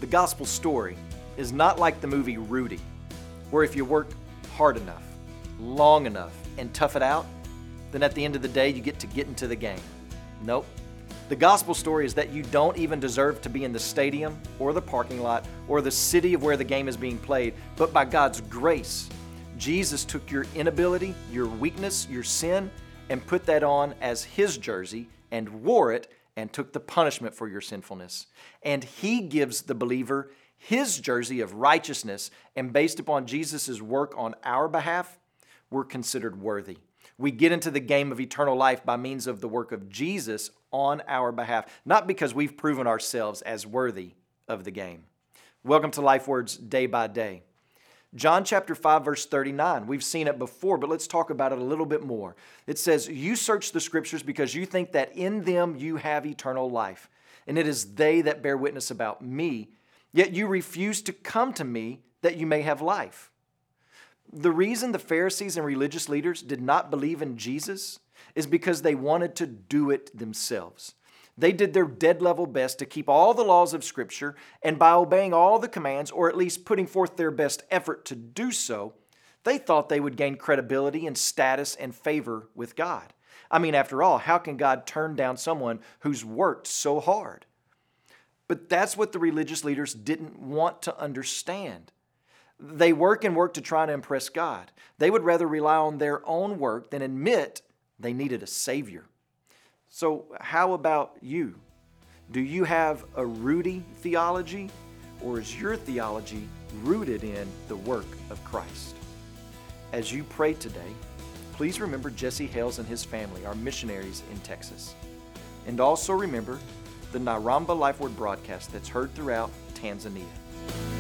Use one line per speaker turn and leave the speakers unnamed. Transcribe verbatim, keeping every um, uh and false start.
The gospel story is not like the movie Rudy, where if you work hard enough, long enough, and tough it out, then at the end of the day, you get to get into the game. Nope. The gospel story is that you don't even deserve to be in the stadium or the parking lot or the city of where the game is being played, but by God's grace, Jesus took your inability, your weakness, your sin, and put that on as His jersey and wore it and took the punishment for your sinfulness. And He gives the believer His jersey of righteousness, and based upon Jesus' work on our behalf, we're considered worthy. We get into the game of eternal life by means of the work of Jesus on our behalf, not because we've proven ourselves as worthy of the game. Welcome to Life Words Day by Day. John chapter five, verse thirty-nine. We've seen it before, but let's talk about it a little bit more. It says, "You search the Scriptures because you think that in them you have eternal life, and it is they that bear witness about me, yet you refuse to come to me that you may have life." The reason the Pharisees and religious leaders did not believe in Jesus is because they wanted to do it themselves. They did their dead level best to keep all the laws of Scripture, and by obeying all the commands, or at least putting forth their best effort to do so, they thought they would gain credibility and status and favor with God. I mean, after all, how can God turn down someone who's worked so hard? But that's what the religious leaders didn't want to understand. They work and work to try to impress God. They would rather rely on their own work than admit they needed a Savior. So how about you? Do you have a Rudy theology, or is your theology rooted in the work of Christ? As you pray today, please remember Jesse Hales and his family, our missionaries in Texas. And also remember the Naramba Life Word broadcast that's heard throughout Tanzania.